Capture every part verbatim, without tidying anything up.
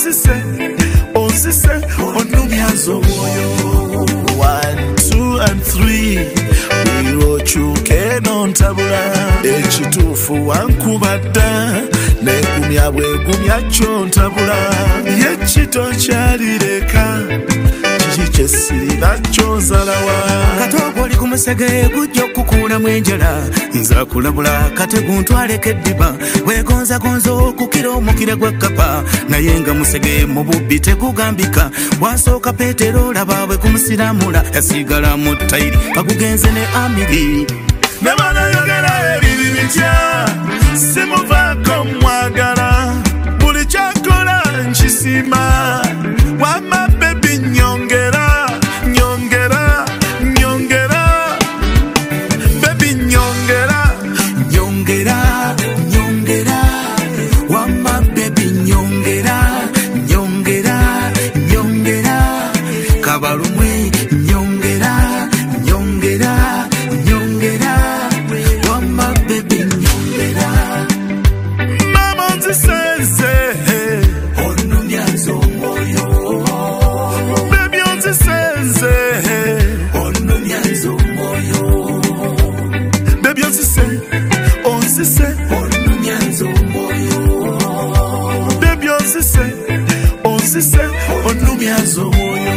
onsise onsise onumyazo moyo. One, two and three wirochuke nontabula ekituufu wankubadda negumya bwegumya kyo ntabula yekito kyalireka kiki sirina kyonzalawa katoko oli kumusege gujja okukulamu enjala nza kulabula kategu ntwaleko eddiba wegonzagonza okukira omukira gw'ekkapa naye nga musege mu bubbi tegugambika bwasooka Peetero laba bwe kumusiramula yasigala mu ttayiri kagugenze ne amiri ne banayogera ebibi bitya simuvaako mwagala buli kyakola nkisima wama bebi nyongera nyongera nyongera bebi nyongera nyongera nyongera wama bebi nyongera nyongera nyongera kabalumwe nyongera nyongera nyongera wama bebi nyongera mama nzisenze onumyazo moyo bebi nzisenze onumyazo moyo bebi nzise onsise onumyazo moyo bebi nzise onsise onumyazo moyo.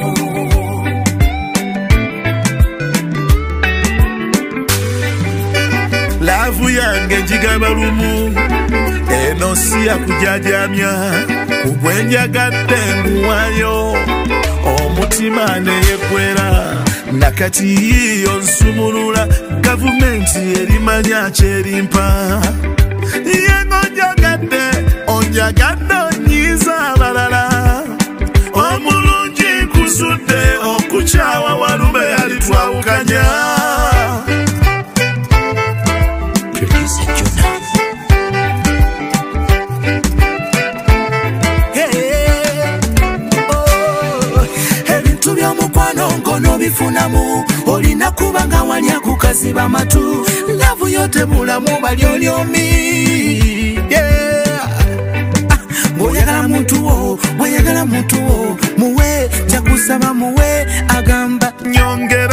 Lavu yange njigaba lumu eno si yakujajamya kugwenjagadde nguwayo omutima neyeggwera nakati yiyo nsumulula gavumenti erimanya kyerimpa yengo njagadde onjagadde onyiza abalala omulungi kusudde okukyawa walube yalitwawukanya. Ebintu by'omukwano ngono bifunamu olina kuba nga walya kukaziba matu lavu yote bulamu balyolyomi bw'oyagala muntu wo bw'oyagala muntu wo muwe kyakusaba muwe agamba nyongera